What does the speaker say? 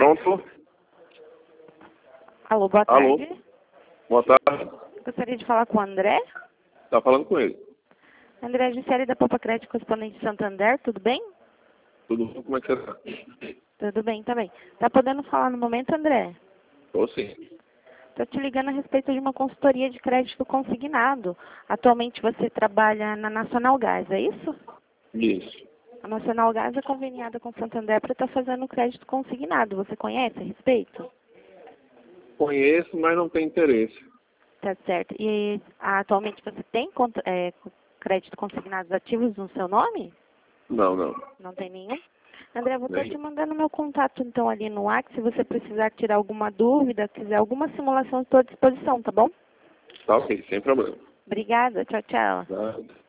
Pronto. Alô, boa Alô. tarde. Boa tarde. Gostaria de falar com o André. Tá falando com ele. André Gisele da Poupa Crédito Correspondente de Santander, tudo bem? Tudo bom? Como é que você tá? Tudo bem também. Tá podendo falar no momento, André? Tô sim. Estou te ligando a respeito de uma consultoria de crédito consignado. Atualmente você trabalha na Nacional Gás, é isso? Isso. A Nacional Gás é conveniada com Santander para estar fazendo crédito consignado. Você conhece a respeito? Conheço, mas não tenho interesse. Tá certo. E atualmente você tem crédito consignados ativos no seu nome? Não, não. Não tem nenhum? André, vou estar Nem. te mandando meu contato então ali no WhatsApp. Se você precisar tirar alguma dúvida, quiser alguma simulação, estou à disposição, tá bom? Tá ok, sem problema. Obrigada. Tchau, tchau. Tá.